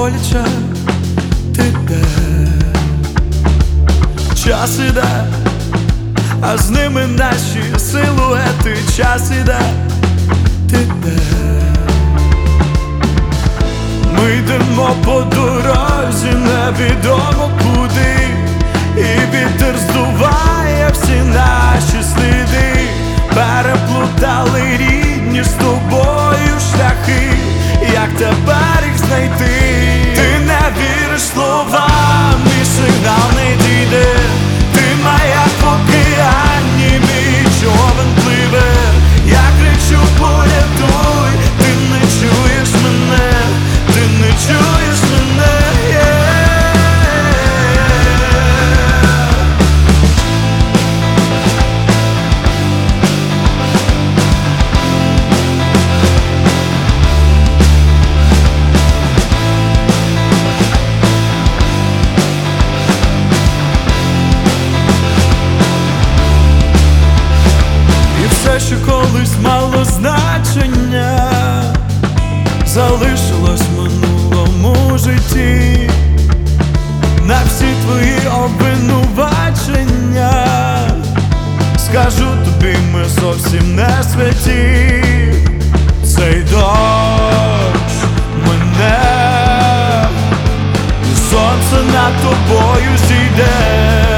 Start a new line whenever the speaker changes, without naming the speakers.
боляче, ти де? Час іде, а з ними наші силуети. Час іде, ти де? Ми йдемо по дорозі, невідомо куди, і вітер здуває всі наші сліди. Переплутали рідні з тобою шляхи, як тепер їх знайти? Ти не віриш словам, мій сигнал не дійде. Ти маяк в океані, мій човен пливе. Я кричу: порятуй, ти не чуєш мене, ти не чуєш мене. Що колись мало значення, залишилось в минулому житті. На всі твої обвинувачення скажу тобі, ми зовсім не святі. Цей дощ мене, і сонце над тобою зійде.